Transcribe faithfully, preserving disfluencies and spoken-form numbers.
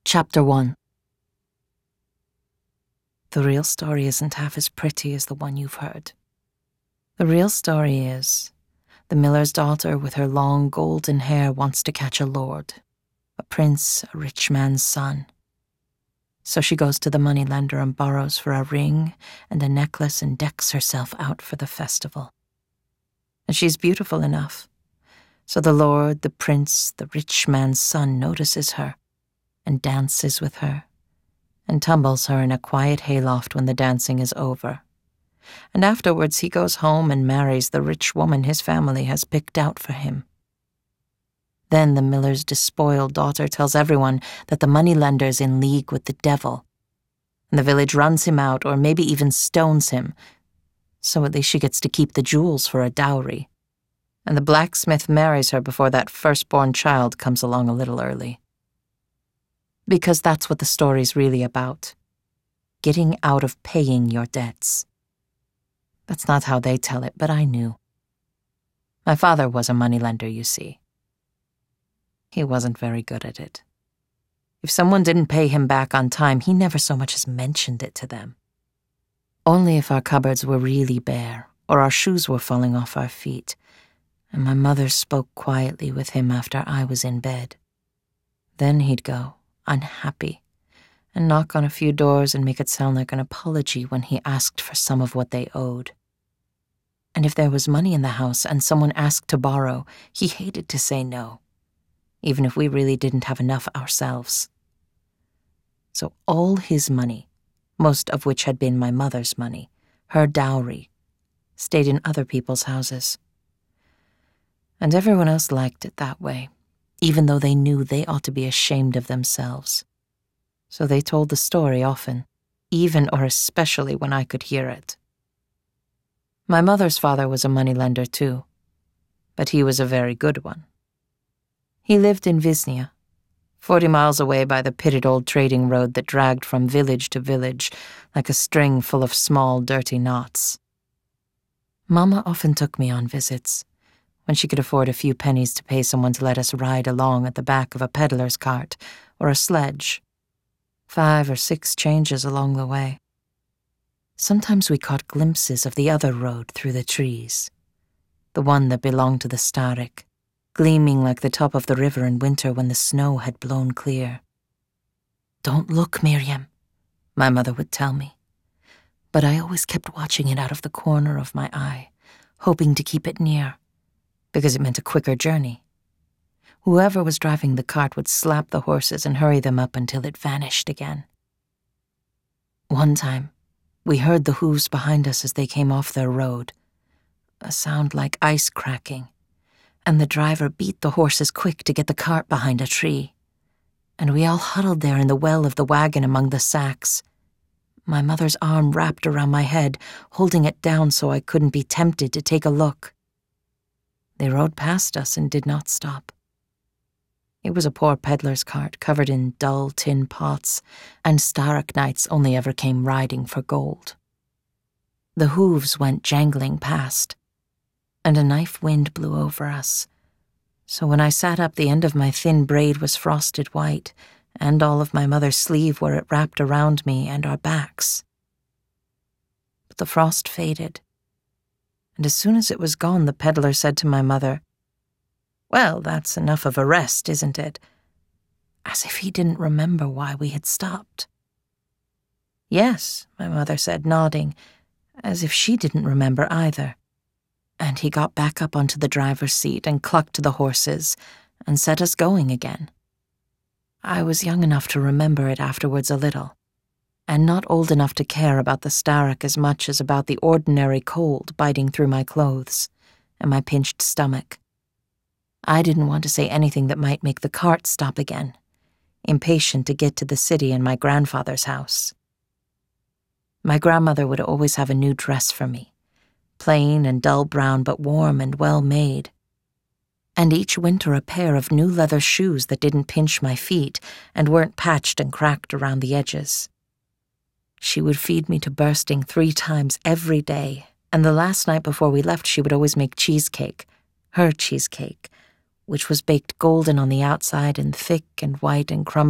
Chapter one. The real story isn't half as pretty as the one you've heard. The real story is, the miller's daughter with her long golden hair wants to catch a lord, a prince, a rich man's son. So she goes to the moneylender and borrows for a ring and a necklace and decks herself out for the festival. And she's beautiful enough. So the lord, the prince, the rich man's son notices her and dances with her and tumbles her in a quiet hayloft when the dancing is over. And afterwards he goes home and marries the rich woman his family has picked out for him. Then the miller's despoiled daughter tells everyone that the moneylender's in league with the devil, and the village runs him out or maybe even stones him, so at least she gets to keep the jewels for a dowry, and the blacksmith marries her before that firstborn child comes along a little early. Because that's what the story's really about. Getting out of paying your debts. That's not how they tell it, but I knew. My father was a moneylender, you see. He wasn't very good at it. If someone didn't pay him back on time, he never so much as mentioned it to them. Only if our cupboards were really bare, or our shoes were falling off our feet, and my mother spoke quietly with him after I was in bed. Then he'd go, unhappy, and knock on a few doors and make it sound like an apology when he asked for some of what they owed. And if there was money in the house and someone asked to borrow, he hated to say no, even if we really didn't have enough ourselves. So all his money, most of which had been my mother's money, her dowry, stayed in other people's houses. And everyone else liked it that way, even though they knew they ought to be ashamed of themselves. So they told the story often, even or especially when I could hear it. My mother's father was a moneylender too, but he was a very good one. He lived in Viznia, forty miles away by the pitted old trading road that dragged from village to village like a string full of small, dirty knots. Mama often took me on visits, when she could afford a few pennies to pay someone to let us ride along at the back of a peddler's cart or a sledge. Five or six changes along the way. Sometimes we caught glimpses of the other road through the trees, the one that belonged to the Starik, gleaming like the top of the river in winter when the snow had blown clear. "Don't look, Miriam," my mother would tell me. But I always kept watching it out of the corner of my eye, hoping to keep it near, because it meant a quicker journey. Whoever was driving the cart would slap the horses and hurry them up until it vanished again. One time, we heard the hooves behind us as they came off their road, a sound like ice cracking, and the driver beat the horses quick to get the cart behind a tree. And we all huddled there in the well of the wagon among the sacks, my mother's arm wrapped around my head, holding it down so I couldn't be tempted to take a look. They rode past us and did not stop. It was a poor peddler's cart covered in dull tin pots, and Starik knights only ever came riding for gold. The hooves went jangling past, and a knife wind blew over us. So when I sat up, the end of my thin braid was frosted white, and all of my mother's sleeve where it wrapped around me and our backs. But the frost faded, and as soon as it was gone, the peddler said to my mother, "Well, that's enough of a rest, isn't it?" As if he didn't remember why we had stopped. "Yes," my mother said, nodding, as if she didn't remember either. And he got back up onto the driver's seat and clucked the horses and set us going again. I was young enough to remember it afterwards a little, and not old enough to care about the Starik as much as about the ordinary cold biting through my clothes and my pinched stomach. I didn't want to say anything that might make the cart stop again, impatient to get to the city and my grandfather's house. My grandmother would always have a new dress for me, plain and dull brown but warm and well made, and each winter a pair of new leather shoes that didn't pinch my feet and weren't patched and cracked around the edges. She would feed me to bursting three times every day, and the last night before we left she would always make cheesecake, her cheesecake, which was baked golden on the outside and thick and white and crumbly